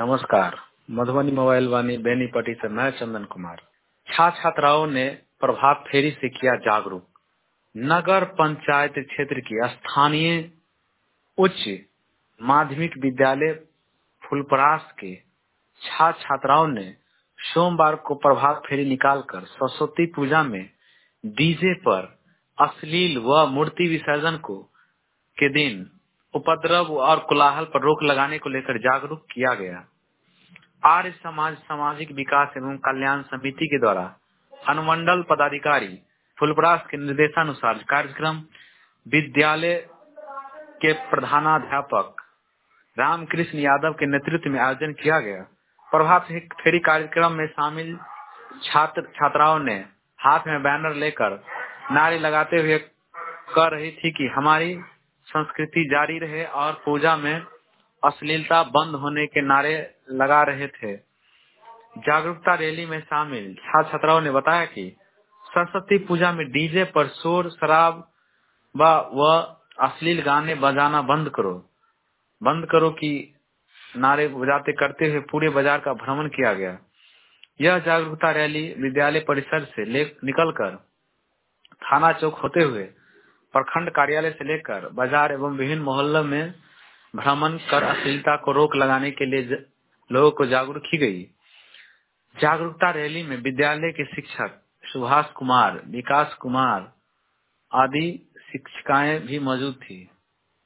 नमस्कार। मधुबनी मोबाइल वाणी बेनीपट्टी से मैं चंदन कुमार। छात्राओं ने प्रभात फेरी से किया जागरूक। नगर पंचायत क्षेत्र की स्थानीय उच्च माध्यमिक विद्यालय फुलपरास के छात्राओं ने सोमवार को प्रभात फेरी निकालकर सरस्वती पूजा में डीजे पर अश्लील व मूर्ति विसर्जन के दिन उपद्रव और कोलाहल पर रोक लगाने को लेकर जागरूक किया गया। आर्य समाज सामाजिक विकास एवं कल्याण समिति के द्वारा अनुमंडल पदाधिकारी फुलपरास के निर्देशानुसार कार्यक्रम विद्यालय के प्रधानाध्यापक रामकृष्ण यादव के नेतृत्व में आयोजन किया गया। प्रभात फेरी कार्यक्रम में शामिल छात्राओं ने हाथ में बैनर लेकर नारे लगाते हुए कह रही थी कि हमारी संस्कृति जारी रहे और पूजा में अश्लीलता बंद होने के नारे लगा रहे थे। जागरूकता रैली में शामिल छात्राओं ने बताया कि सरस्वती पूजा में डीजे पर शोर शराब व अश्लील गाने बजाना बंद करो की नारे बजाते करते हुए पूरे बाजार का भ्रमण किया गया। यह जागरूकता रैली विद्यालय परिसर से निकलकर थाना चौक होते हुए प्रखंड कार्यालय से लेकर बाजार एवं विभिन्न मोहल्लों में भ्रमण कर अश्लीलता को रोक लगाने के लिए लोगों को जागरूक की गई। जागरूकता रैली में विद्यालय के शिक्षक सुभाष कुमार, विकास कुमार आदि शिक्षिकाएं भी मौजूद थी।